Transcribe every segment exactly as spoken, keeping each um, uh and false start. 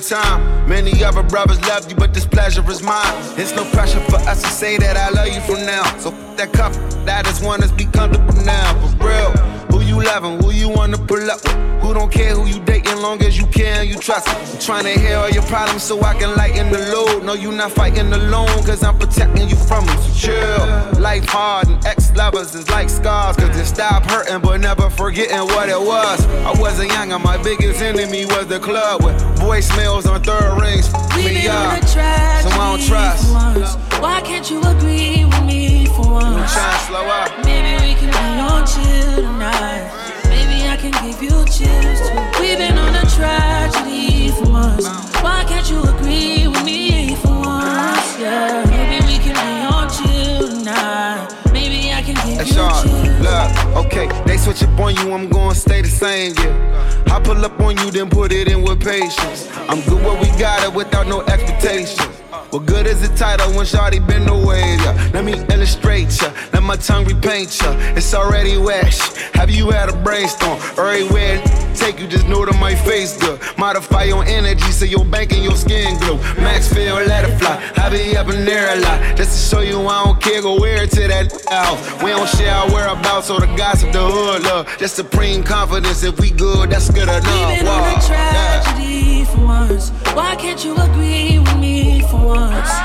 time. Many other brothers love you, but this pleasure is mine. It's no pressure for us to say that I love you from now. So f- that cup, that just want us be comfortable now. For real, who you loving, who you wanna pull up with? Who don't care who you dating, long as you care and you trust me. I'm trying to hear all your problems so I can lighten the load. No, you not fighting alone, cause I'm protecting you from them. So chill, life hard and ex-lovers is like scars. Cause it stop hurting but never forgetting what it was. I wasn't young and my biggest enemy was the club with voicemails on third rings. We've me been up, on a tragedy so I don't trust. once. Why can't you agree with me for once? I'm trying to slow up. Maybe we can be on chill tonight. Maybe I can give you chills too. We've been on a tragedy for once. Why can't you agree with me for once? Yeah. Maybe we can be on chill tonight. Maybe I can give Hey, you Sean, chills. look, okay, they switch up on you, I'm gonna stay the same, yeah. I pull up on you, then put it in with patience. I'm good where we got it without no expectations. What good is the title when shawty been away, yeah? Let me illustrate ya, let my tongue repaint ya. It's already wet, have you had a brainstorm? Everywhere take you, just know that my face good. Modify your energy so your bank and your skin glow. Max feel, let it fly, I be up in there a lot. Just to show you I don't care, go wear it to that house. We don't share our whereabouts or the gossip, the hood love. Just supreme confidence, if we good, that's good enough. We've been wow. on a tragedy yeah. for once. Why can't you agree with me for once?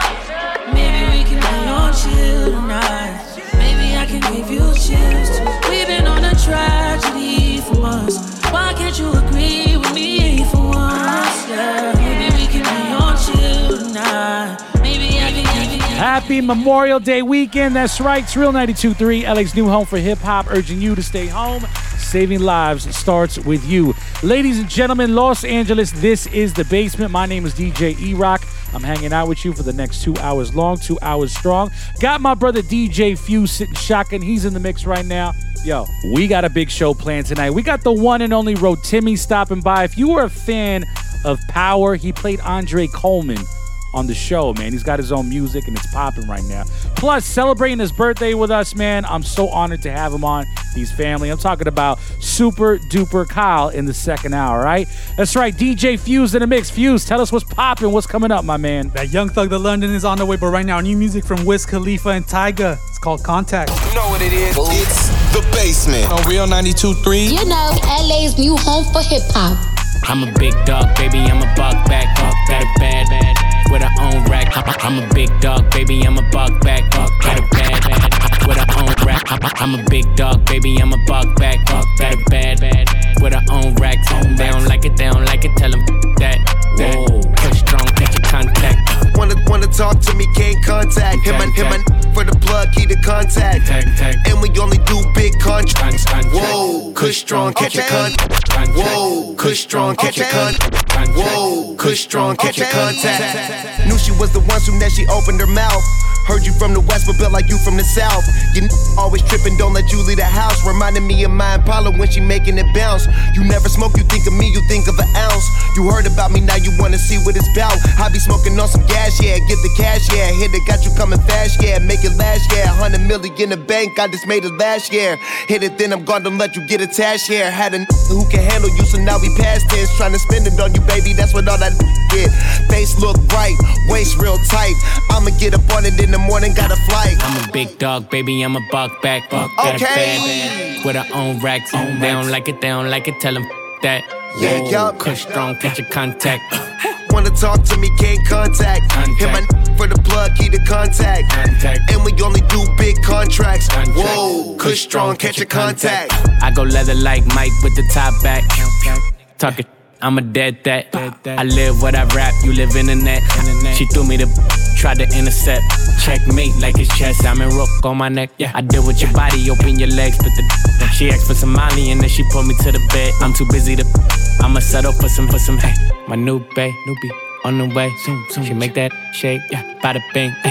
Maybe we can be on chill tonight. Maybe I can give you chills too. We've been on a tragedy for once. Why can't you agree with me for once? Yeah. Maybe we can be on chill tonight. Maybe I can give you. Happy Memorial Day weekend. That's right. It's Real ninety-two point three, L A's new home for hip-hop, urging you to stay home. Saving lives starts with you. Ladies and gentlemen, Los Angeles, this is The Basement. My name is D J E-Rock. I'm hanging out with you for the next two hours long, two hours strong. Got my brother D J Fuse sitting shotgun. He's in the mix right now. Yo, we got a big show planned tonight. We got the one and only Rotimi stopping by. If you were a fan of Power, he played Andre Coleman on the show, man. He's got his own music and it's popping right now. Plus, celebrating his birthday with us, man. I'm so honored to have him on. He's family. I'm talking about Super Duper Kyle in the second hour, right? That's right, D J Fuse in the mix. Fuse, tell us what's popping, what's coming up, my man. That Young Thug The London is on the way, but right now, new music from Wiz Khalifa and Tyga. It's called Contact. You know what it is. It's The Basement on Real ninety-two point three. You know, L A's new home for hip-hop. I'm a big dog, baby, I'm a buck back, buck got it bad, bad, with her own rack. I'm a big dog, baby, I'm a buck back, buck got it bad, bad, with her own rack. I'm a big dog, baby, I'm a buck back, buck got it bad, bad, with her own rack. They don't like it, they don't like it, tell them that. Whoa, push strong, catch your contact. Wanna wanna talk to me, can't contact. Him and him and for the plug, key to contact. And we only do big contracts. Whoa, Kush strong, catch your contact. Whoa, Kush strong, catch your contact. Whoa, Kush strong, catch your contact. Knew she was the one soon as she opened her mouth. Heard you from the west, but built like you from the south. You n- always tripping, don't let you leave the house. Reminding me of my Impala when she making it bounce. You never smoke, you think of me, you think of an ounce. You heard about me, now you wanna see what it's about. I be smoking on some gas, yeah, get the cash, yeah. Hit it, got you coming fast, yeah, make it last, yeah. Hundred million in the bank, I just made it last year. Hit it, then I'm gone, don't let you get attached, yeah. Had a n- who can handle you, so now we past tense. Trying to spend it on you, baby, that's what all that get. Face look right, waist real tight. I'ma get up on it in the morning, got a flight. I'm a big dog, baby, I'm a buck back, buck got it bad, bad, with her own racks. They don't like it, they don't like it, tell them that. Yeah, yup. Kush strong, catch your contact. Wanna talk to me, can't contact. Contact. Hit my for the plug, key to contact. Contact. And we only do big contracts. Contact. Whoa, Kush strong, catch your contact. I go leather like Mike with the top back. Talking, I'm a dead that. I live what I rap, you live in the net. She threw me the, tried to intercept. Checkmate like it's chess, I'm in rook on my neck. I deal with your body, open your legs, put the. She asked for some Molly and then she pulled me to the bed. I'm too busy to, I'ma settle for some, for some, hey. My new bae, newbie, on the way. Soon, soon. She make that shake, yeah, bada bing, hey.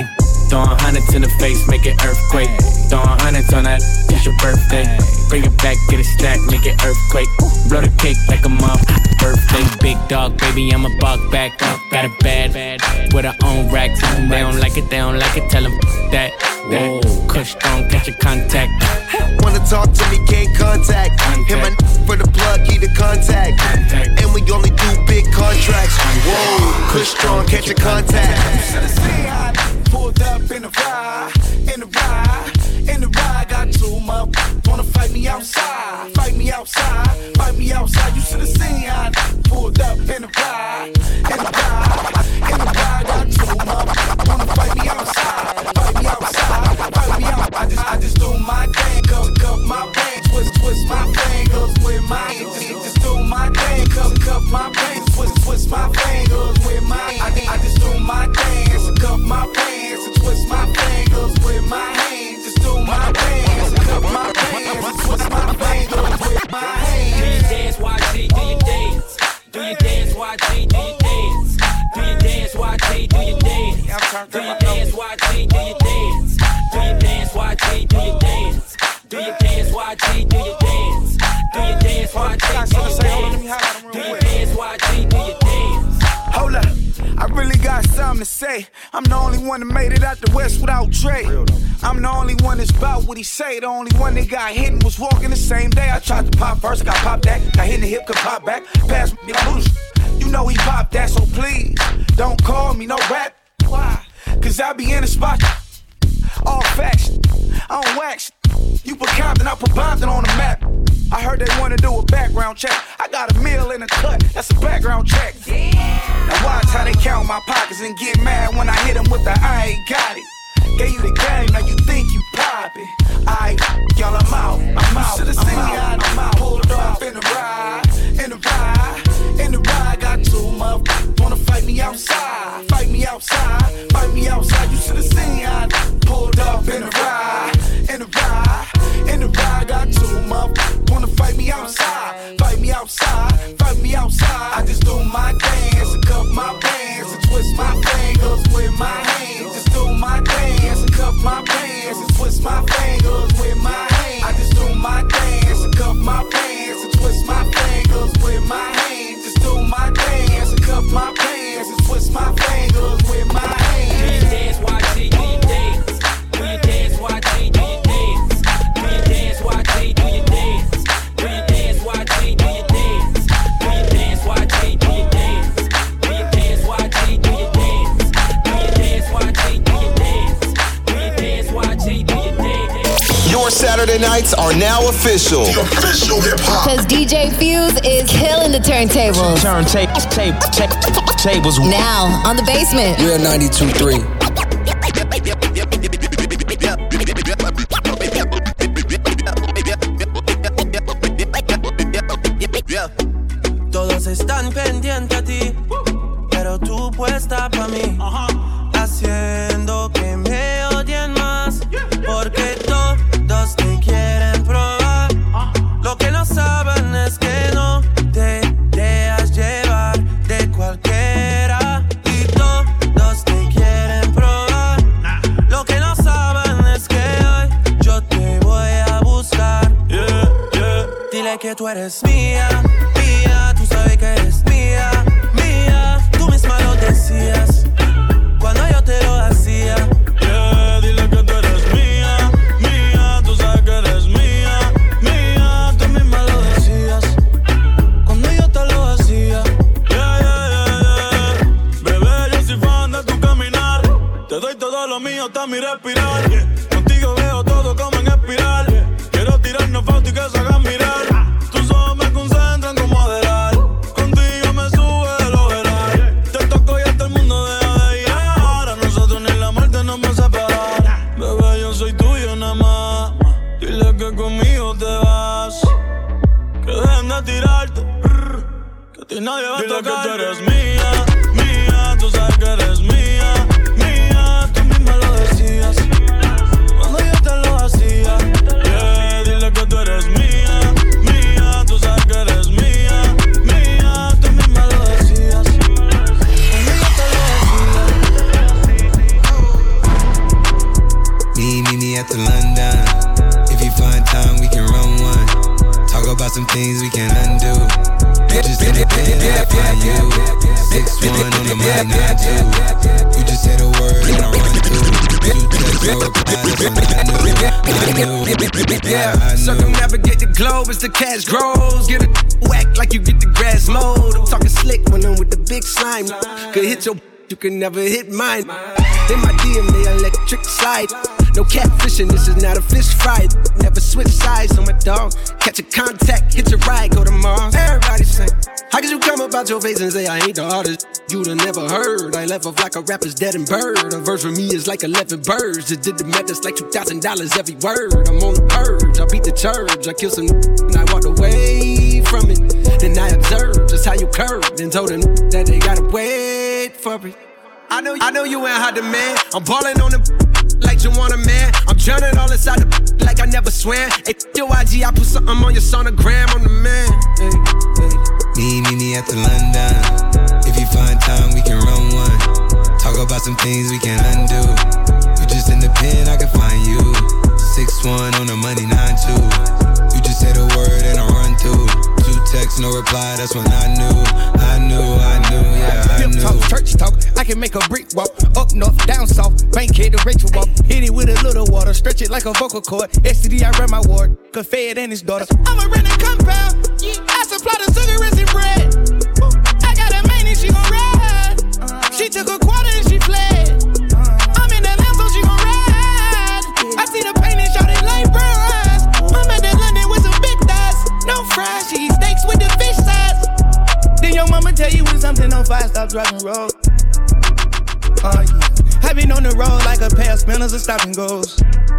Throwing hundreds in the face, make it earthquake. Throwing hundreds on that, it's your birthday. Bring it back, get it stacked, make it earthquake. Blow the cake like a mom birthday. Big dog, baby, I'm a buck back. Got it bad, with her own racks. They don't like it, they don't like it, tell them that. Whoa, Kush strong, catch your contact. Wanna talk to me, can't contact. Hit my for the plug, he the contact. And we only do big contracts. Whoa, Kush strong, catch your contact. Pulled up in the ride, in the ride, in the ride. Got two up, wanna fight me outside, fight me outside, fight me outside. You should've seen how I pulled up in the ride, in the ride, in the ride. Got two up, wanna fight me outside, fight me outside, fight me out. I just, I just do my thing, cup, cup my pain, twist, twist my fingers with my. Just, just do my thing, cup, cup my pain, twist, twist my fingers with my. I, I just do my dance, cup my pain. Twist my fingers with my hands. Just do my dance. Cup my pants. Twist my fingers with my hands. Do your dance, Y G, do your dance. Do your dance, Y G, do your dance. Do your dance, Y G, do your dance. Do your dance, Y G, do your dance. Do your dance, Y G, do your dance. Do your dance, Y G, do your dance. Do your dance, Y G, do your dance. Do your dance, Y G, do your dance. Hold up. I really got something to say. I'm the only one that made it out the West without Dre. I'm the only one that's about what he say. The only one that got hit and was walking the same day. I tried to pop first, got popped that. Got hit in the hip, could pop back. Pass me the boost. You know he popped that, so please don't call me no rap. Why? Cause I be in the spot. All facts. I don't wax. You put Compton, I put Bompton on the map. I heard they wanna do a background check. I got a meal in a cut, that's a background check. Now watch how they count my pockets and get mad when I hit them with the I ain't got it. Gave you the game, now you think you poppin'. Aight, y'all, I'm out, I'm out, I'm out, I'm out. Pulled off in the ride, in the ride, in the ride. Got two motherfuckers wanna fight me outside, fight me outside, fight me outside. You should've seen how I pulled off in the ride, in the ride, in the ride. Got two motherfuckers wanna fight me outside, fight me outside, fight me outside. I just do my dance and cup my pants and twist my fingers with my hands. Just do my dance and cup my pants and twist my fingers with my hands. I just do my dance and cup my pants and twist my fingers with my hands. Just do my dance and cup my pants and twist my fingers with my hands. Do your dance, Y G, do your dance. Do your dance, Y G, do your dance. Do your dance, Y G, do your dance. Do your dance, Y G, do your dance. Do your dance, Y G, do your dance. Do your dance, Y G, do your dance. Do your dance, Y G, do your dance. Do your dance, Y G, do your dance. Your Saturday nights are now official. The official hip hop. Cause D J Fuse is killing the turntables. Turntables, tape, tape, tables. Now on the basement. We're ninety-two three. Todos están pendientes a ti, pero tú puesta pa' mí, haciendo que me odien más, porque todos te quieren probar. Lo que no saben es que no te dejas llevar de cualquiera, y todos te quieren probar. Lo que no saben es que hoy yo te voy a buscar. Yeah, yeah. Dile que tú eres mía, mía, tú sabes que eres mía, mía. Tú misma lo decías cuando yo te lo hacía. Yeah, dile que tú eres mía, mía, tú sabes que eres mía, mía. Tú misma lo decías cuando yo te lo hacía. Yeah, yeah, yeah, yeah. Bebé, yo soy fan de tu caminar. Te doy todo lo mío hasta mi respirar. Yeah. Contigo veo todo como en espiral. Yeah. Quiero tirarnos fotos y que se hagan mirar. Tus ojos me concentran como adelar. Contigo me sube de lo veral. Te toco y hasta el mundo deja de ir. Ahora nosotros ni la muerte nos va a separar. Bebé, yo soy tuyo nada más. Dile que conmigo te vas. Que dejen de tirarte. Que a ti nadie va a tocar. Dile que tú eres mía, mía. Tú sabes que eres mía, mía. Tú misma lo decías some things we can undo. You just in the pen, I find you. Six one on the mic, nine two. You just say the word and I run through. Two text, no reply, that's when I knew. I knew, yeah. Circumnavigate the globe as the cash grows. Get a whack like you get the grass mowed. I'm talking slick when I'm with the big slime. Could hit your, you can never hit mine. In my D M, they electric slide. No catfishing, this is not a fish fry. Never switch sides on my dog. Catch a contact, hit your ride, go to Mars. Everybody say, how could you come about your face and say I ain't the artist you'd have never heard? I left off like a rapper's dead and bird. A verse for me is like eleven birds. Just did the math, it's like two thousand dollars every word. I'm on the purge, I beat the church. I killed some and I walked away from it. Then I observed just how you curved and told them that they gotta wait for it. I know, I know you ain't hot demand. I'm ballin' on the like you want a man. I'm drowning all inside the like I never swam. Hey, yo, I G, I put something on your sonogram. I'm the man. Hey, hey. Me, me, me at the London. If you find time, we can run one. Talk about some things we can undo. You just in the pen, I can find you. Six one on the money, nine two. You just say the word and I run through. Two texts, no reply, that's when I knew. I knew, I knew, yeah, I knew. Talk, church talk, I can make a brick walk. Up north, down south, bank head to Rachel walk. Hit it with a little water, stretch it like a vocal cord. S T D, I run my ward, could fed and his daughter. I'm a renting compound, I supply the sugar and bread. I got a main and she gon' ride. She took a quarter and she fled. I'm in the lamb so she gon' ride. I see the pain and shot it like bronze. I'm at the London with some big thighs. No fries, she eat steaks with the fish size. Then your mama tell you when something on fire, stop driving road. Uh, yeah. I been on the road like a pair of spinners or stop and goes.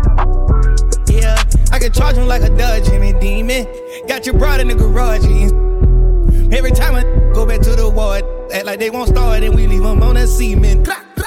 Yeah, I can charge him like a Dodge and a demon. Got your broad in the garage. Every time I go back to the ward, act like they won't start and we leave them on a cement.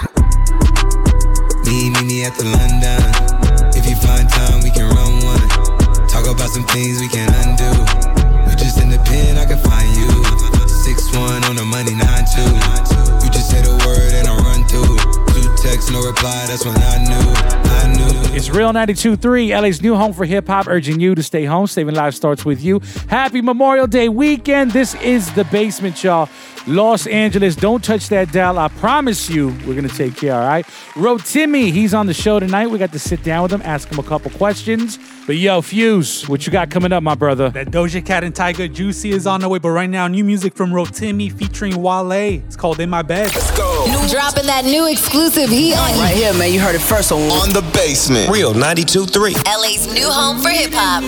Me, me, me at the London. If you find time, we can run one. Talk about some things we can undo. You just in the pen, I can find you. Six one on the money, nine two. You just say the word and I run through. Two texts, no reply, that's when I knew, I knew. It's Real ninety-two point three, L A's new home for hip-hop, urging you to stay home. Saving Lives starts with you. Happy Memorial Day weekend. This is The Basement, y'all. Los Angeles, don't touch that dial. I promise you we're going to take care, all right? Rotimi, he's on the show tonight. We got to sit down with him, ask him a couple questions. But yo, Fuse, what you got coming up, my brother? That Doja Cat and Tyga Juicy is on the way, but right now, new music from Rotimi featuring Wale. It's called In My Bed. Let's go. Dropping that new exclusive heat on you. Right here, man. You heard it first on, on The Basement. Real ninety-two point three. L A's new home for hip-hop.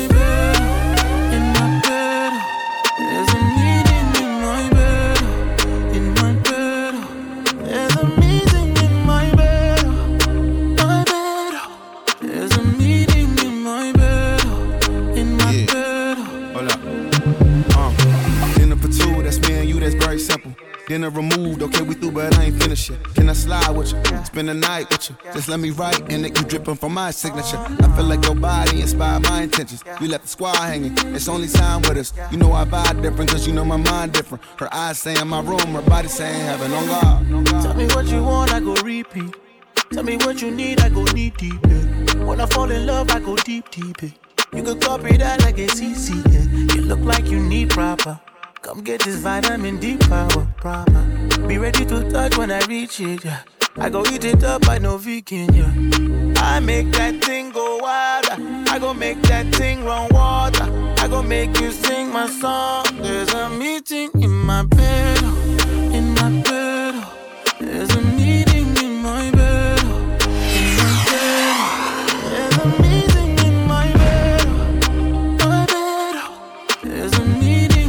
Dinner removed, okay, we through, but I ain't finished yet. Can I slide with you? Spend the night with you. Just let me write, and it keep dripping from my signature. I feel like your body inspired my intentions. You left the squad hanging, it's only time with us. You know I vibe different, cause you know my mind different. Her eyes saying my room, her body saying heaven on God. Tell me what you want, I go repeat. Tell me what you need, I go knee deep. Yeah. When I fall in love, I go deep, deep. Yeah. You could copy that like it's easy. Yeah. You look like you need proper. Come get this vitamin D power, proper. Be ready to touch when I reach it, yeah. I go eat it up, I know vegan, yeah. I make that thing go wild. I go make that thing run water. I go make you sing my song. There's a meeting in my bed, in my bed. There's a meeting in my bed, in my bed. There's a meeting in my bed, my bed. There's a meeting.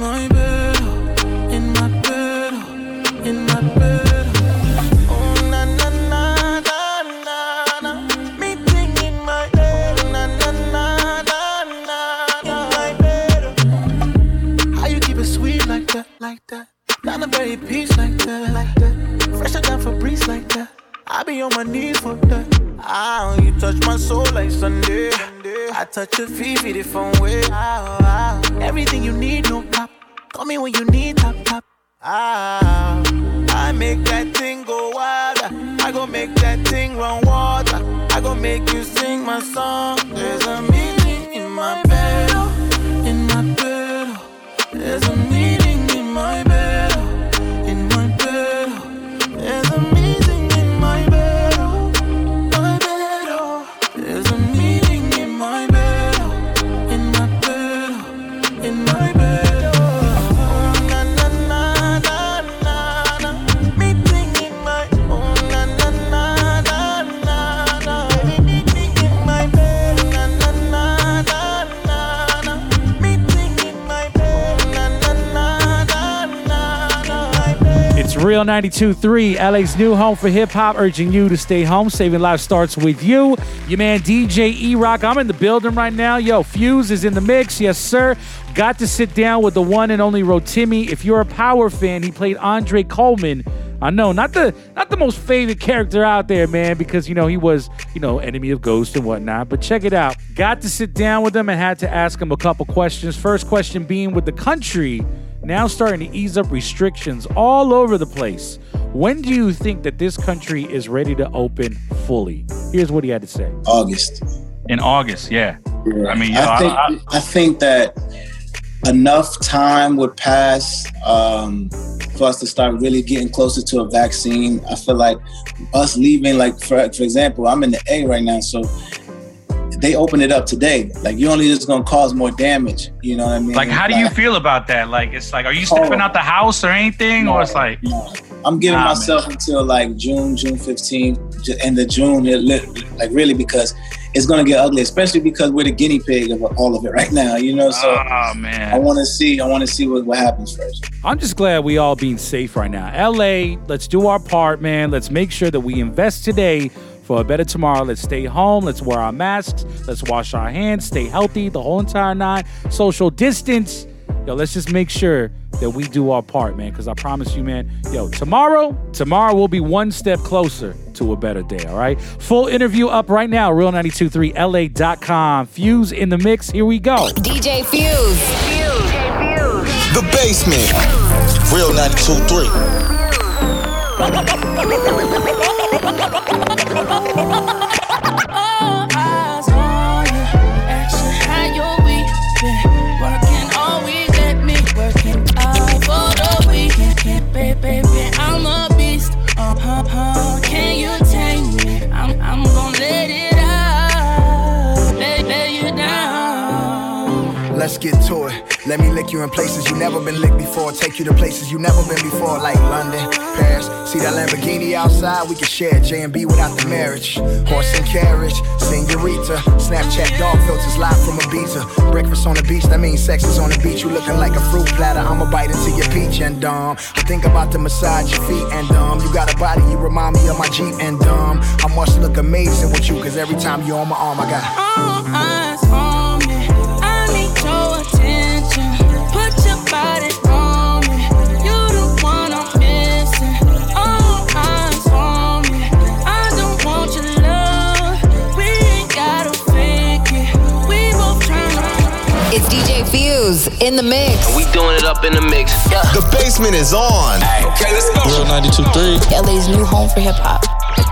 In my bed, oh na na na na na na, meeting in my bed, na na na na na, in my bed. How you keep it sweet like that, like that? Down the very peace like that, like that. Fresher than Febreze like that. I be on my knees for that. Ah, you touch my soul like Sunday. I touch your feet, feet it from way. Ah, ah. Everything you need, no cap. Call me when you need top top. Ah, I make that thing go wild. I go make that thing run water. I go make you sing my song. There's a meeting in my bed, in my There's a meaning in my bed, in my bed. There's a meaning in my bed, my bed. There's a meaning in my bed, in my bed, in my bed. Oh, na na na na na na. Meaning in my, oh na na na na na na. Meaning in my bed, na na na na na na. Meaning in my bed, na na na na na na. It's Real ninety-two point three, L A's new home for hip hop, urging you to stay home. Saving Lives starts with you. Your man D J E-Rock, I'm in the building right now. Yo, Fuse is in the mix, yes sir. Got to sit down with the one and only Rotimi. If you're a Power fan, he played Andre Coleman. I know, not the not the most favorite character out there, man, because, you know, he was, you know, enemy of Ghost and whatnot. But check it out. Got to sit down with him and had to ask him a couple questions. First question being, with the country now starting to ease up restrictions all over the place, when do you think that this country is ready to open fully? Here's what he had to say. August. In August, yeah. Yeah. I mean, you know, I think I, I, I think that enough time would pass um, for us to start really getting closer to a vaccine. I feel like us leaving, like for for example, I'm in the A right now, so they open it up today. Like, you're only just gonna cause more damage. You know what I mean? like, how do you feel about that? Like, it's like, are you stepping out the house or anything, No, or it's like, no. I'm giving Nah, myself until like June, June fifteenth, j- end of June, it lit, like really, because it's gonna get ugly, especially because we're the guinea pig of all of it right now. You know, so oh man, I want to see, I want to see what, what happens first. I'm just glad we all being safe right now. L A, let's do our part, man. Let's make sure that we invest today for a better tomorrow. Let's stay home. Let's wear our masks. Let's wash our hands. Stay healthy, the whole entire nine. Social distance. Yo, let's just make sure that we do our part, man, because I promise you, man, yo, tomorrow, tomorrow we'll be one step closer to a better day, all right? Full interview up right now, real nine two three L A dot com. Fuse in the mix. Here we go. D J Fuse. The Basement. Real ninety-two point three. All eyes on you. Action, how your week been? Working all week, let me working out for the weekend. Baby, baby, I'm a beast. Uh, huh, huh. Can you tame me? I'm, I'm gonna let it out. Lay, lay you down. Let's get to it. Let me lick you in places you never been licked before. Take you to places you never been before, like London, Paris. See that Lamborghini outside? We can share J and B without the marriage. Horse and carriage, senorita. Snapchat dog filters live from Ibiza. Breakfast on the beach, that means sex is on the beach. You looking like a fruit platter. I'ma bite into your peach and um. I think about to massage your feet and um. You got a body, you remind me of my Jeep and um. I must look amazing with you, cause every time you're on my arm, I got All eyes on me. I need your attention. Put your body on me. You the one I'm missing. All eyes on me. I don't want your love. We ain't gotta fake it. We both tryna. It's D J Fuse in the mix. We doing it up in the mix. Yeah. The Basement is on. Okay, let's go. Real ninety-two point three. L A's new home for hip hop.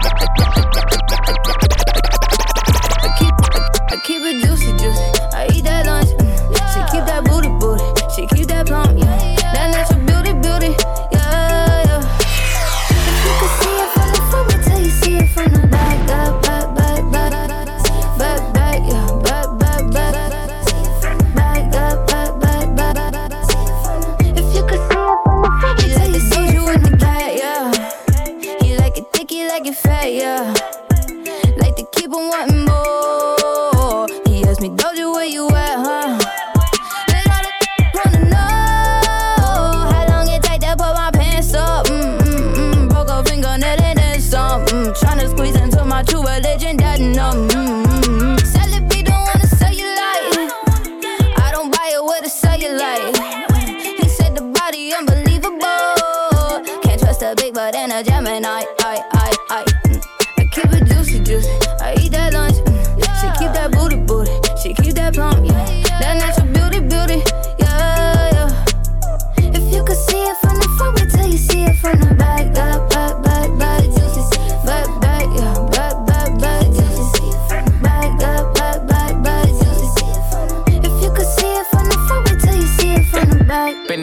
I keep, I keep it juicy, juicy. I eat that lunch. Mm. She keep that booty, booty. She keep that plump, yeah. That natural beauty, beauty, yeah, yeah. If you could see it from the front, wait till you see it from the back, back, back, back, back, back, back, yeah, back, back, back, back, back, back, back, back. If you could see it from the front, wait till you see it from the back, yeah. He like it thick, he like it fat, yeah. Like to keep on wanting more. He asked me, Doja, where you at, huh? And all the wanna know how long it take to put my pants up. Mm-mm-mm. Broke a fingernail and then some. Mm. Tryna squeeze into my true religion, that numb. Mm-mm. Sell it, we don't wanna sell you like. I don't buy it with a cellulite. He said the body unbelievable. Can't trust a big butt and a Gemini. I, I, I. I keep it juicy, juicy. I eat that lunch. Mm. She keep that booty, booty. She keep that plump, yeah. That natural beauty, beauty, yeah, yeah. If you could see it from the front, wait till you see it from the back, back, back, back, back, juicy, back, back, yeah, back, back, back, juicy, back, back, back, back, back, juicy. If you could see it from the front, wait till you see it from the back. Been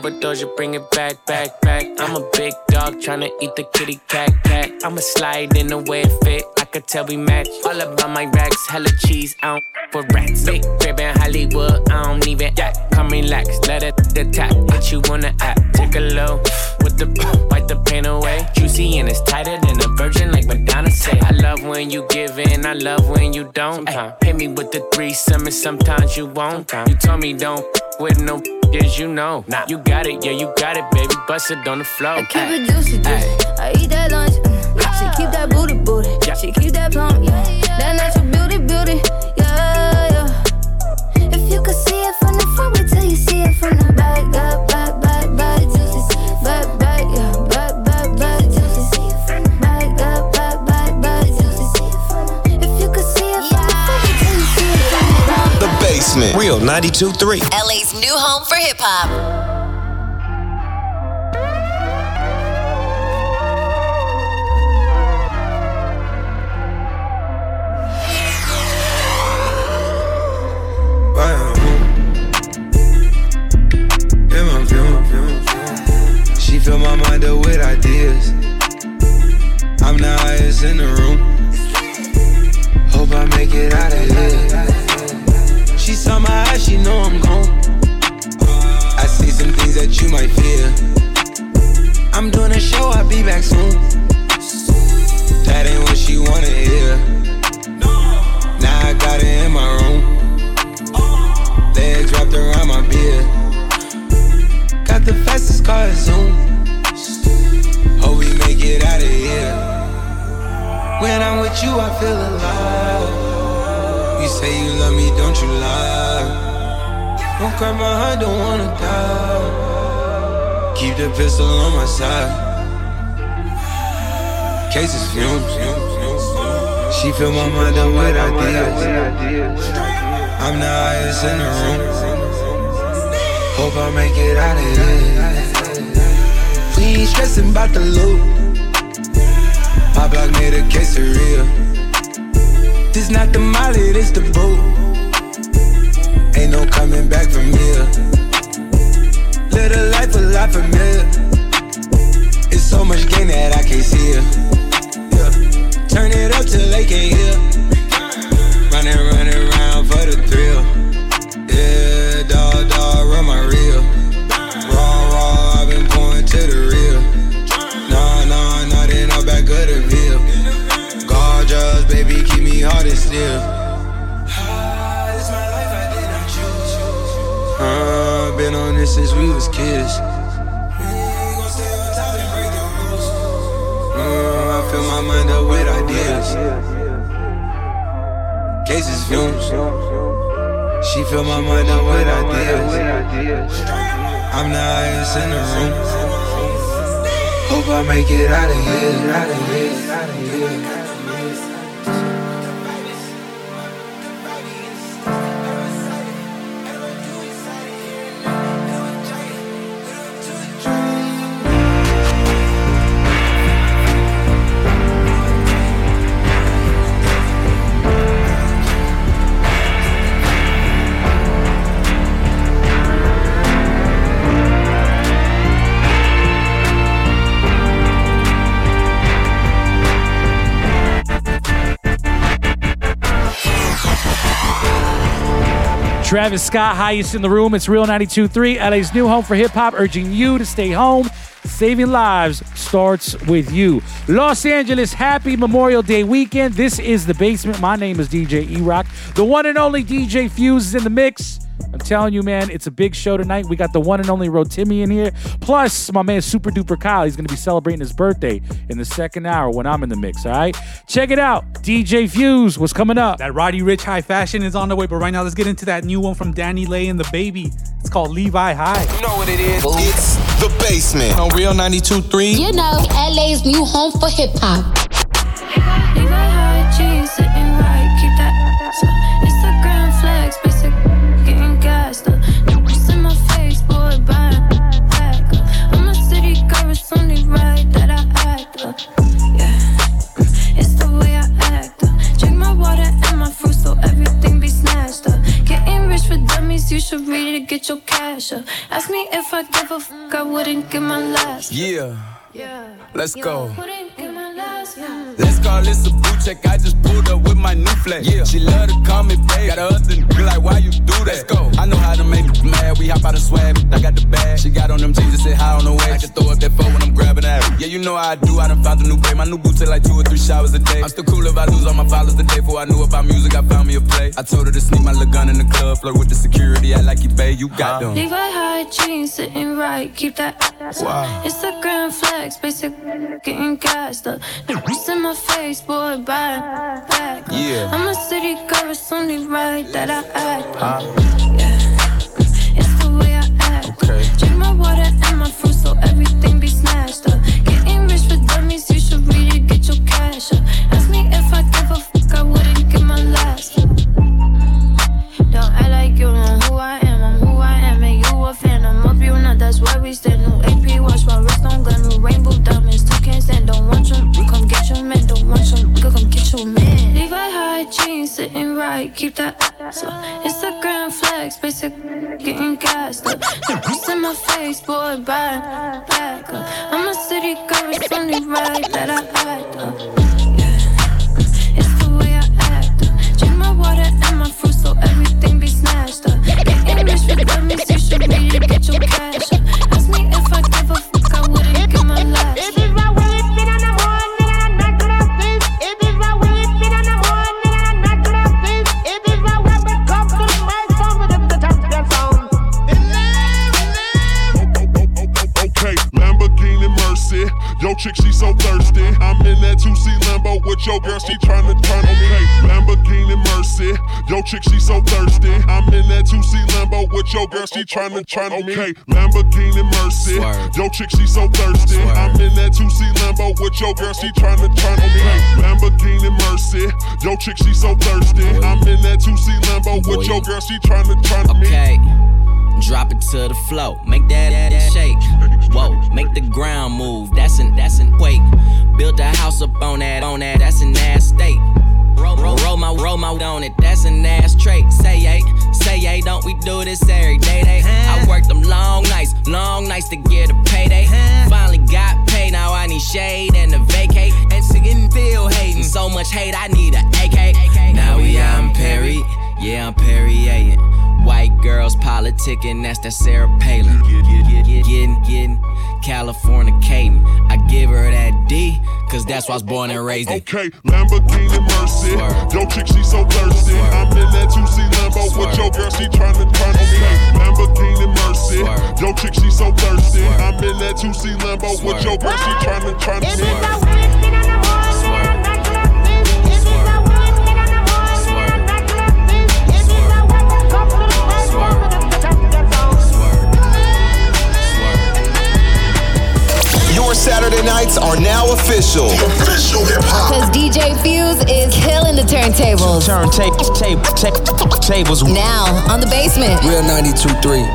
overdose, you bring it back, back, back. I'm a big dog tryna eat the kitty cat, cat. I'ma slide in the way it fit, I could tell we match. All about my racks, hella cheese, I don't for rats. Big crib in Hollywood, I don't even act. Come relax, let it the tap, hit you on the app. Take a low with the wipe the pain away. Juicy and it's tighter than a virgin, like Madonna say. I love when you give in, I love when you don't. Ay, hit me with the threesome and sometimes you won't. You told me don't with no as you know. Nah. You got it, yeah, you got it, baby. Bust it on the floor. I keep it juicy, juicy. I eat that lunch. Mm. She keep that booty, booty. Yeah. She keep that plump, yeah. That natural beauty, beauty, yeah, yeah. If you could see it from the front, wait till you see it from the back. Back, back, back, back, juicy. Back, back, yeah. Back, back, back, juicy. Back, back, back, back, back, juicy. If you could see it from the front, wait till you see it from the back. The Basement. Real ninety-two point three. L A's new home for hip hop. She fill my mind up with ideas. I'm the highest in the room. Hope I make it out of here. She saw my eyes, she know I'm gone. I see some things that you might fear. I'm doing a show, I'll be back soon. That ain't what she wanna hear. Now I got it in my room. Legs wrapped around my beard. Got the fastest car, Zoom. Hope we make it out of here. When I'm with you, I feel alive. You say you love me, don't you lie? Don't cry my heart, don't wanna die. Keep the pistol on my side. Cases fumes. She fill my mind up with ideas. I'm the highest in the room. Hope I make it out of here. We ain't stressing about the loot. My block made a quesadilla. This not the molly, this the boot. Ain't no coming back from here. Live a life a lot familiar. It's so much gain that I can't see it. Yeah. Turn it up till they can't hear. Running, running around for the thrill. Yeah, dog, dog, run my reel. Raw, raw, I've been going to the real. Nah, nah, not in the back of the veil. Gorgeous, baby, keep me hard and still. This my life, I did not choose. Uh, been on this since we was kids. Uh, I fill my mind up with ideas. Cases fumes. She fill my mind up with ideas. I'm the highest in the room. Hope I make it out of here, out of here, out of here. Travis Scott, highest in the room. It's Real ninety-two point three, L A's new home for hip-hop, urging you to stay home. Saving lives starts with you. Los Angeles, happy Memorial Day weekend. This is The Basement. My name is D J E-Rock. The one and only D J Fuse is in the mix. I'm telling you, man, it's a big show tonight. We got the one and only Rotimi in here. Plus, my man Super Duper Kyle, he's going to be celebrating his birthday in the second hour when I'm in the mix, all right? Check it out. D J Fuse, what's coming up? That Roddy Ricch High Fashion is on the way, but right now let's get into that new one from Danny Lay and the Baby. It's called Levi High. You know what it is. It's The Basement on Real ninety-two point three. You know, L A's new home for hip-hop. Levi High jeans sitting right, keep that ass up. Instagram flex, basic, getting gassed up. Just in my face, boy, buying back up. I'm a city girl, it's only right that I act up. Yeah, it's the way I act up. Drink my water and my fruit so everything be snatched up. Getting rich for dummies, you should read it to get your cash up. Ask me if I give a f- wouldn't give my last. Yeah. Yeah. Let's go. Wouldn't give my last. Yeah. Let's call this a boot check. I just pulled up with my new flex. Yeah. She love to call me babe. Got her husband be like, why you do that? Let's go. I know how to make me mad. We hop out of swag. I got the bag. She got on them jeans and sit high on the way. I can throw up that phone when I'm grabbing that. Yeah, you know how I do. I done found a new babe. My new boots take like two or three showers a day. I'm still cool if I lose all my followers the day before I knew about music. I found me a play. I told her to sneak my little gun in the club. Flirt with the security. I like you, babe. You got them. Levi high jeans sitting right. Keep that. Wow. Instagram flex. Basic getting gassed up. It's in my face, boy. Back, back. Yeah. I'm a city girl. It's only right that I act. Huh? Yeah. It's the way I act. Okay. Drink my water and my fruit so everything be snatched up. Getting rich for dummies. You should read it. Get your cash up. Ask me if I give a fuck. I wouldn't give my last. Don't act like you know who I am. I'm who I am, and you a fan. I'm up, you not. That's where we stand. New A P watch, my wrist on gun. New rainbow diamonds. Two can't stand. Don't want you. You come get your man. Don't want you. You come get your man. Levi high jeans sitting right. Keep that. So Instagram flex. Basic getting gassed up. It's in my face, boy. Back, back up. I'm a city girl. It's only right that I act up. Yeah. It's the way I act up. Drink my water and my fruit so everything be snatched up. Getting rich for dummies, you should read it, get your cash up. Ask me if I give a fuck, I wouldn't give my last. It is my way, it's been on the morning and I'm not gonna sleep. It is my way, it's been on the morning and I'm not gonna sleep. It is my way, we come to the microphone with the champion sound. Okay, Lamborghini Mercy. Yo, chick, she so thirsty. I'm in that two C Lambo with your girl, she tryna turn. Okay, Lamborghini Mercy. Yo, chick, she so thirsty. I'm in that two C Lambo with your girl, she tryna turn. Okay, Lamborghini Mercy. Yo, chick, she so thirsty. I'm in that two C Lambo with your girl, she tryna turn. Okay, Lamborghini Mercy. Yo, chick, she so thirsty. I'm in that two C Lambo with your girl, she tryna turn me. Okay. Drop it to the flow, make that, that, that shake. Whoa, make the ground move. That's an that's an quake. Build a house up on that on that. That's an ass state. Roll, roll, roll my roll my on it. That's an ass trait. Say yay, say yay. Don't we do this every day? Day. I worked them long nights, long nights to get a payday. Finally got paid. Now I need shade and a vacate. And sitting still hating. So much hate, I need a A K. Now we out in Perry. Yeah, I'm Perrier. White girls politicking, that's that Sarah Palin. Getting, getting, Californicating. I give her that D, cause that's why I was born and raised in. Okay, Lamborghini Mercy. Yo, chick, she so thirsty. I'm in that two C Lambo with your girl, she tryna turn. Okay, Lamborghini Mercy. Yo, chick, she so thirsty. I'm in that two C Lambo with your girl, she tryna turn. It is my way, it's been on the morning and I'm not gonna sleep. It is my way, it's been on the morning and I'm not gonna sleep. It is my way, we come to the microphone with the champion sound. Your Saturday nights are now official. Official hip hop. Cause D J Fuse is killing the turntables. Turntable, tape, tape, tables. Now on the basement. Real ninety-two point three.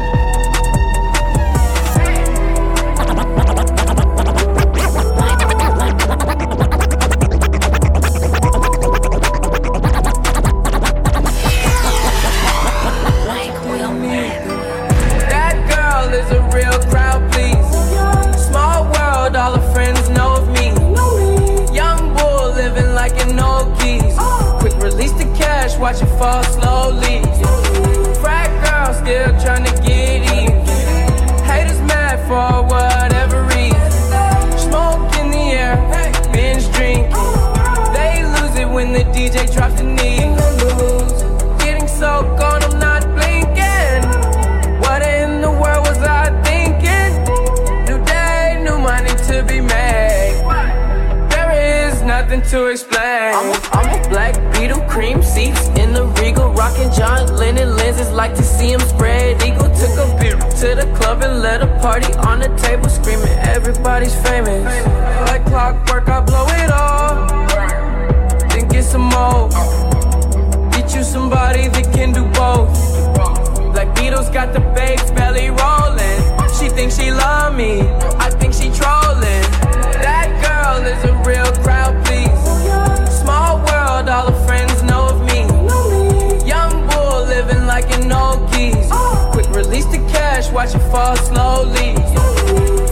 Watch it fall slowly. Frat girl still tryna get even. Haters mad for whatever reason. Smoke in the air, binge drinking. They lose it when the D J drops the knee. Getting so gone, I'm not blinking. What in the world was I thinking? New day, new money to be made. There is nothing to explain. I'm a, I'm a black Beetle, cream seats in the Regal, rocking John Lennon lenses, like to see him spread eagle. Took a beer to the club and let a party on the table, screaming everybody's famous. Like clockwork, I blow it all, then get some more. Get you somebody that can do both. Black Beatles got the babes belly rolling. She thinks she love me, I think she trolling. That girl is a real crowd, please. Small world, all her friends know of me. Young bull living like an old geese. Quick release the cash, watch it fall slowly.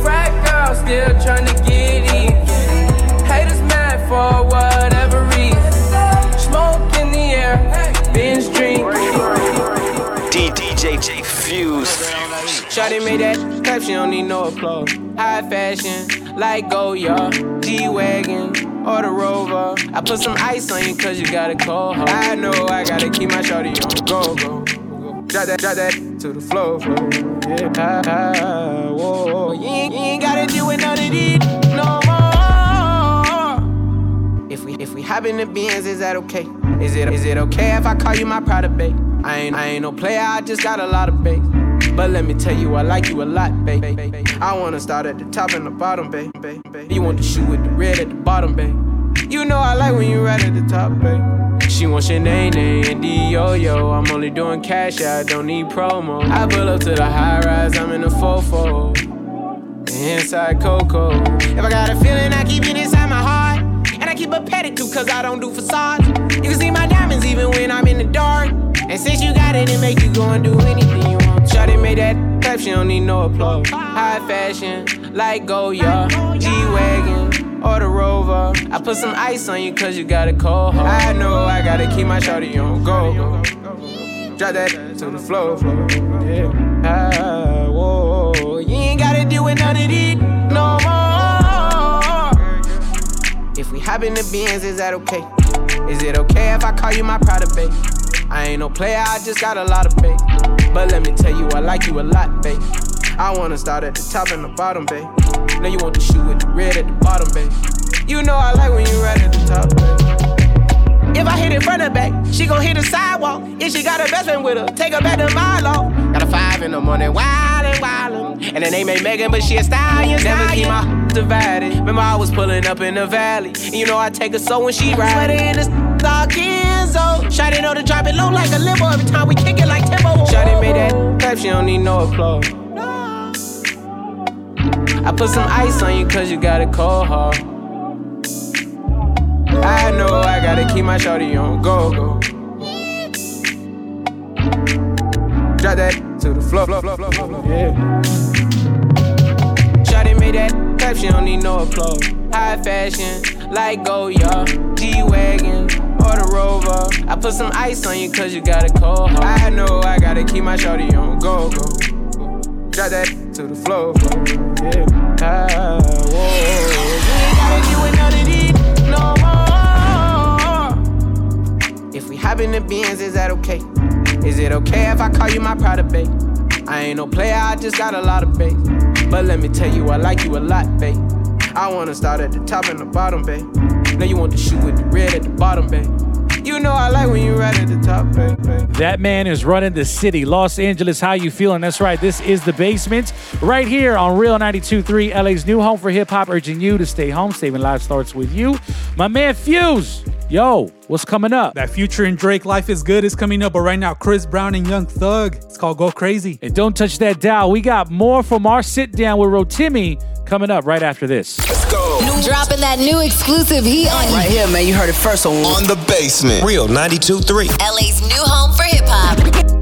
Shawty made that clap, she don't need no applause. High fashion, like Goya, G-Wagon, or the Rover. I put some ice on you cause you got a cold heart. I know I gotta keep my shawty on go, go, go. Drop that, drop that to the floor, floor. Yeah, ah, ah, whoa. You ain't, you ain't gotta deal with none of these no more. If we, if we hop in the Benz, is that okay? Is it, is it okay if I call you my pride of babe? I ain't, I ain't no player, I just got a lot of bass. But let me tell you, I like you a lot, babe. I wanna start at the top and the bottom, babe. You want the shoe with the red at the bottom, babe. You know I like when you right at the top, babe. She wants Sinead and D-Yo-Yo. I'm only doing cash, I don't need promo. I pull up to the high rise, I'm in the fofo. Inside Coco. If I got a feeling, I keep it inside my heart. And I keep a pedicure, cause I don't do facades. You can see my diamonds even when I'm in the dark. And since you got it, it make you go and do anything you want. Shawty made that clap, she don't need no applause. High fashion, like Goya, G-Wagon, or the Rover. I put some ice on you cause you got a cold heart. I know I gotta keep my shawty on go, go. Drop that to the floor, floor. Yeah. Ah, whoa. You ain't gotta deal with none of these no more. If we hop in the Benz, is that okay? Is it okay if I call you my pride of babe? I ain't no player, I just got a lot of bass. But let me tell you, I like you a lot, babe. I wanna start at the top and the bottom, babe. Now you want the shoe with the red at the bottom, babe. You know I like when you right at the top, babe. If I hit it front or back, she gon' hit the sidewalk. If she got her best friend with her, take her back to Milo. Got a five in the morning, wildin', wildin'. And her name ain't Megan, but she a stallion, stallion. Never keep my divided. Remember I was pulling up in the valley. And you know I take her so when she ride. Sweater in the dark Enzo. Shawty know to drop it low like a limo. Every time we kick it like tempo. Shawty made that clap, she don't need no applause. I put some ice on you cause you got a cold heart. I know I gotta keep my shawty on go, go. Drop that to the floor, floor, floor, floor, floor. Yeah. Shawty made that clap, she don't need no applause. High fashion, like Goya, G-Wagon, or the Rover. I put some ice on you cause you got a cold heart. I know I gotta keep my shawty on go, go. Drop that to the floor, floor. Yeah. Ah, whoa. You ain't gotta deal with none of these no more. If we hop in the Benz, is that okay? Is it okay if I call you my pride of babe? I ain't no player, I just got a lot of bass. But let me tell you, I like you a lot, babe. I wanna start at the top and the bottom, babe. Now you want the shoe with the red at the bottom, babe. You know I like when you right at the top, babe. That man is running the city. Los Angeles, how you feeling? That's right, this is The Basement. Right here on Real ninety-two point three, L A's new home for hip-hop, urging you to stay home. Saving Lives starts with you. My man Fuse, yo, what's coming up? That Future and Drake Life is Good is coming up, but right now Chris Brown and Young Thug. It's called Go Crazy. And don't touch that dial. We got more from our sit-down with Rotimi coming up right after this. Let's go. Dropping that new exclusive heat on Right here, man. You heard it first on On The Basement. Real ninety-two point three. L A's new home for hip-hop.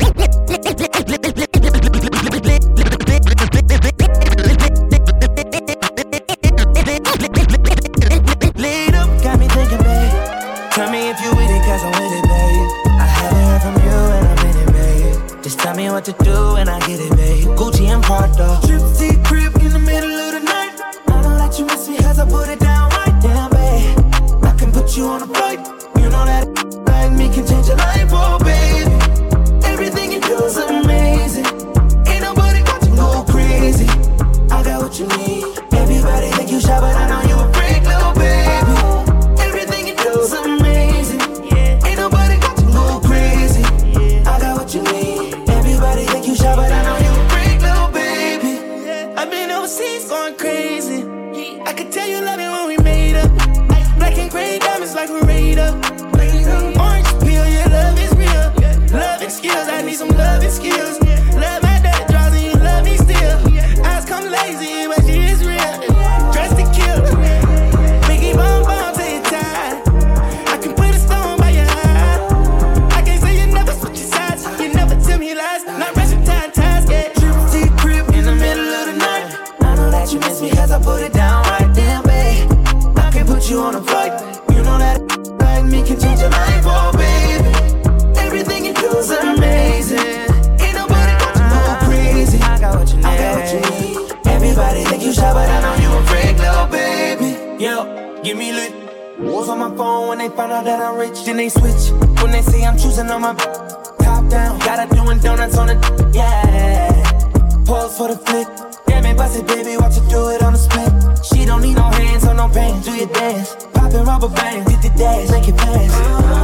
Lead up, got me thinking, babe. Tell me if you with it, cause I'm with it, babe. I haven't heard from you and I'm in it, babe. Just tell me what to do and I get it, babe. Gucci and Prada. Trip to your crib in the middle of the night. I don't let you miss me cause I put it down right down, babe. I can put you on a flight. You know that like me can change your life, oh, baby. Everything you do is amazing. Ain't nobody got to go crazy. I got what you need. Everybody think you shy, but I know you a freak, little baby. Everything you do is amazing. Ain't nobody got to go crazy. I got what you need. Everybody think you shy, but I know you a freak, little baby. I've been overseas going crazy. I could tell you love it when we made up. Black and gray diamonds like a radar. Orange peel, your love is real. Loving skills, I need some loving skills. Love my that draws and you love me still. Eyes come lazy, but she is real. Dressed to kill. Biggie bomb bomb till you tired. I can put a stone by your eye. I can't say you never switch your sides. You never tell me lies. Not rushing time, ties, yeah. Trip to your crib in the middle of the night. I know that you miss me cause I put it down right there, babe. I can put you on a flight. You know that like me can change your life, oh, Yeah, give me lit. Was on my phone when they found out that I'm rich. Then they switch when they say I'm choosing on my top down. Gotta doing donuts on the yeah. Pause for the flick. Damn it, bust it, baby, watch it do it on the split. She don't need no hands or no pain. Do your dance, poppin' rubber bands, hit the dash, make it fast.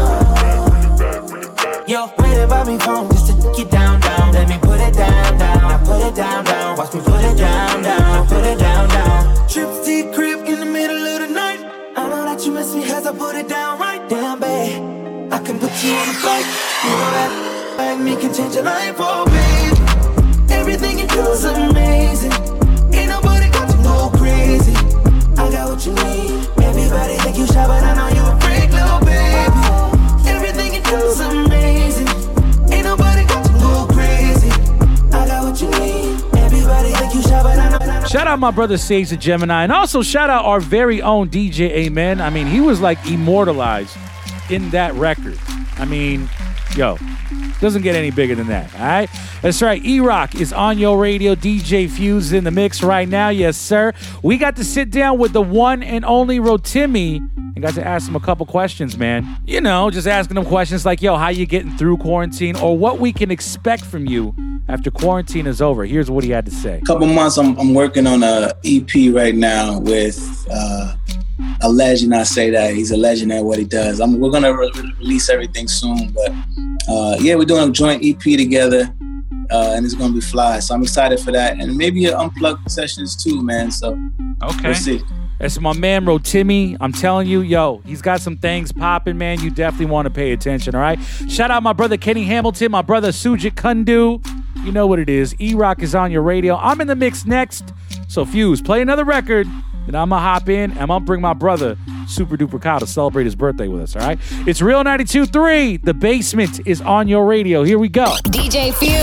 Yo, waiting by me phone just to get down, down. Let me put it down, down. Now put it down, down. Watch me put it down, down. Put it down, down. Trip to the crib in the middle of the night. I know that you miss me as I put it down right down, babe. I can put you on a flight. You know that like me can change your life, oh babe. Everything you do is amazing. Ain't nobody got to go crazy. I got what you need. Everybody think you shy, but I know you a freak, little baby. Everything you do is amazing. Ain't nobody got to go crazy. I got what you need. Everybody think you shy, but I know. Shout out my brother Sage the Gemini, and also shout out our very own D J Amen. I mean, he was like immortalized in that record. I mean, yo, doesn't get any bigger than that, all right? That's right, E-Rock is on your radio. D J Fuse is in the mix right now, yes, sir. We got to sit down with the one and only Rotimi and got to ask him a couple questions, man. You know, just asking him questions like, yo, how you getting through quarantine, or what we can expect from you after quarantine is over. Here's what he had to say. A couple months, I'm, I'm working on a E P right now with uh, a legend. I say that he's a legend at what he does. I'm, we're gonna re- release everything soon, but uh, yeah, we're doing a joint E P together, uh, and it's gonna be fly. So I'm excited for that, and maybe unplugged sessions too, man. So okay, we'll see. That's my man Rotimi. I'm telling you, yo, he's got some things popping, man. You definitely want to pay attention, all right? Shout out my brother Kenny Hamilton, my brother Sujit Kundu. You know what it is. E-Rock is on your radio. I'm in the mix next. So Fuse, play another record, then I'm going to hop in and I'm going to bring my brother Super Duper Kyle to celebrate his birthday with us, all right? It's Real ninety-two point three. The Basement is on your radio. Here we go. D J Fuse.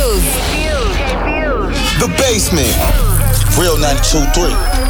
The Basement. Real ninety-two point three.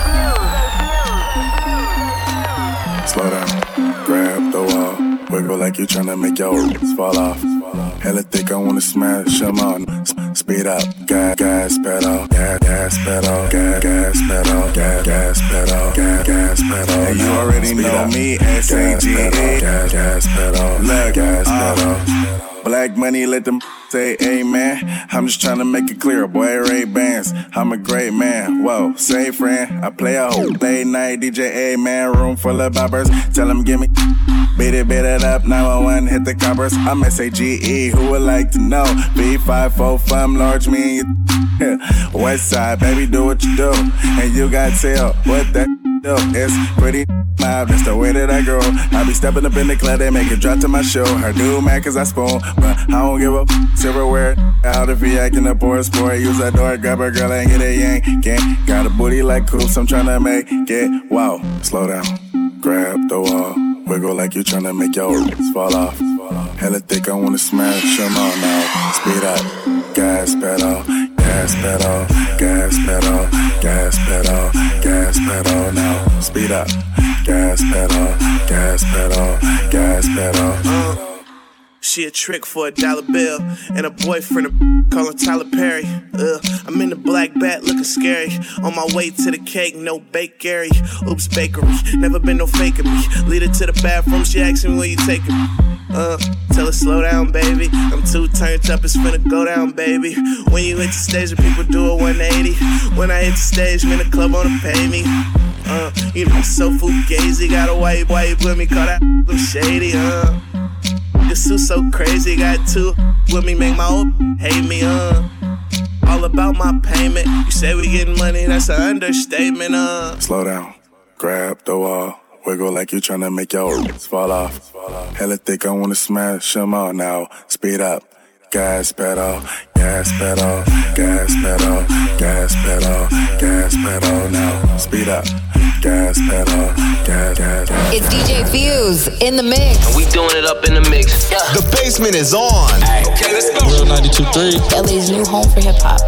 Slow down, grab the wall, wiggle like you tryna make your roots fall off. Hella thick, I wanna smash them on. S- Speed up, gas, gas pedal, gas, gas pedal, gas, gas pedal, gas, gas pedal, gas, gas pedal. Hey, you already know me, S A G E. Gas, gas pedal, look, gas pedal. Black money, let them say amen. I'm just trying to make it clear, boy, Ray-Bans. I'm a great man, whoa, say friend. I play a whole late night D J A-man, room full of boppers. Tell them give me, beat it, beat it up, nine one one, hit the coppers. I'm S A G E, who would like to know? B five four five, large me and you. West side, baby, do what you do. And you got tell what that do. It's pretty loud, that's the way that I grow. I be stepping up in the club, they make it drop to my show. Her do mad cause I spoon, but I don't give a f- silverware. Out if he acting up or a sport, use that door, grab a girl and get a yank. Gang, got a booty like coops, I'm tryna make it. Wow, slow down, grab the wall, wiggle like you tryna make your roots fall off. Hella thick, I wanna smash them all now. Speed up, gas pedal, gas pedal, gas pedal, gas pedal, gas pedal now. Speed up, gas pedal, gas pedal, gas pedal. Uh, she a trick for a dollar bill, and a boyfriend a call him Tyler Perry. Uh, I'm in the black bat looking scary. On my way to the cake, no bakery. Oops, bakery, never been no faking me. Lead her to the bathroom, she asking me where you taking me. Uh, tell her slow down, baby. I'm too turned up, it's finna go down, baby. When you hit the stage, the people do a one eighty. When I hit the stage, man, the club wanna pay me. Uh, you know, so fugazi, got a white white with me, call that them shady, uh. The suit so crazy, got two with me, make my old hate me, uh. All about my payment. You say we getting money, that's an understatement, uh. Slow down, grab the wall, wiggle like you tryna make your roots fall off. Hella thick, I wanna smash them all now. Speed up, gas pedal, gas pedal, gas pedal, gas pedal, gas pedal now. Speed up, gas pedal, gas, gas, gas. It's D J Fuse in the mix. And we doing it up in the mix. Yeah. The Basement is on. Okay, let's go. Real ninety-two point three. L A's new home for hip hop.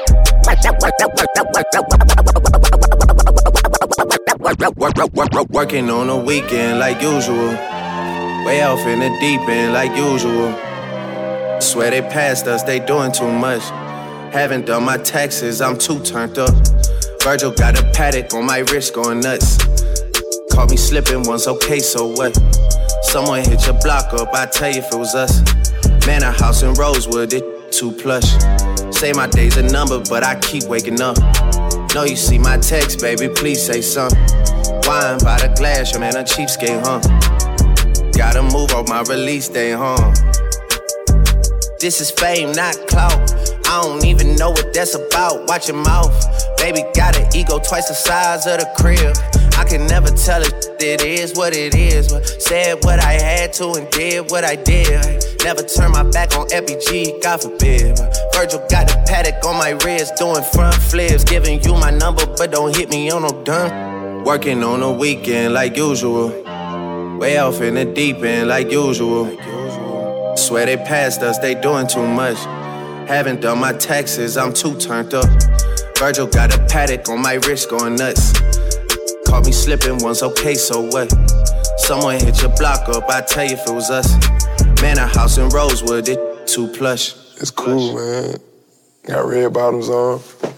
Working on a weekend like usual. Way off in the deep end like usual. Swear they passed us, they doing too much. Haven't done my taxes, I'm too turned up. Virgil got a paddock on my wrist going nuts. Caught me slipping once, okay, so what? Someone hit your block up, I tell you if it was us. Man, a house in Rosewood, it too plush. Say my day's a number, but I keep waking up. Know you see my text, baby, please say something. Wine by the glass, your man a cheapskate, huh? Gotta move on my release day, huh? This is fame, not clout. I don't even know what that's about. Watch your mouth. Baby got an ego twice the size of the crib. I can never tell it, it is what it is. But said what I had to and did what I did. Never turn my back on F B G, God forbid. Virgil got the paddock on my wrist, doing front flips. Giving you my number, but don't hit me on no done. Working on the weekend like usual. Way off in the deep end like usual. Swear they passed us, they doing too much. Haven't done my taxes, I'm too turned up. Virgil got a paddock on my wrist going nuts. Caught me slipping once, okay, so what? Someone hit your block up, I tell you if it was us. Man, a house in Rosewood, it too plush. It's cool, man. Got red bottoms on.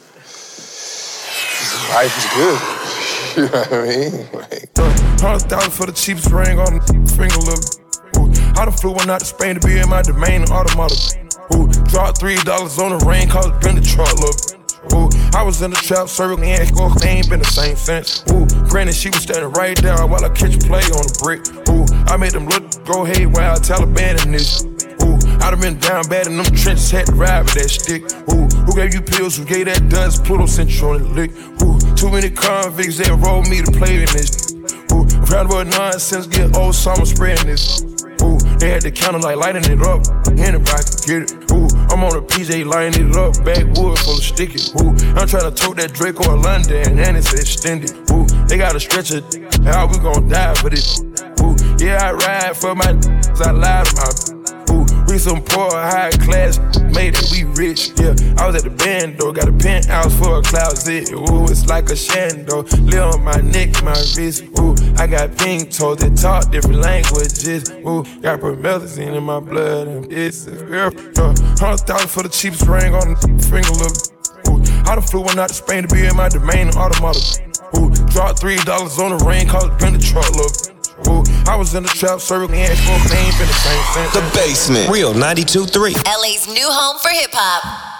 Life is good. You know what I mean? Like, Hundred thousand for the cheapest ring on the finger, look. Ooh, I done flew one out to Spain to be in my domain, automata. Ooh, dropped three dollars on the rain, cause it been the truck, look. Ooh, I was in the trap, serving and go, they ain't been the same since. Ooh, granted, she was standing right there while I catch play on the brick. Ooh, I made them look, go hey, while Taliban in this. Ooh, I done been down bad in them trenches, had to ride with that stick. Ooh, who gave you pills, who gave that dust, Pluto sent you on the lick. Ooh, too many convicts, they enrolled me to play in this. Ooh, round about nonsense, get old, so I'm spreading this. Ooh, they had the counter like lighting it up. Anybody can get it. Ooh, I'm on a P J lighting it up. Backwood full of sticky. Ooh, I'm trying to tote that Draco or London and it's extended. Ooh, they got a stretcher. How we gon' die for this? Ooh, yeah, I ride for my I lie to my. Ooh, we some poor, high class, made it, we rich, yeah. I was at the band, though, got a penthouse for a closet. Ooh, it's like a shando, live on my neck, my wrist. Ooh, I got pink toes that talk different languages. Ooh, got promethazine in my blood, and it's a girl. Uh, Hundred thousand for the cheapest ring on the finger, look. Ooh, I done flew one out to Spain to be in my domain, automata. Ooh, dropped three dollars on the rain, cause it been the truck, look. Ooh, I was in the trap, serving and they ain't been the same thing. The Basement, Real ninety-two point three. L A's new home for hip hop.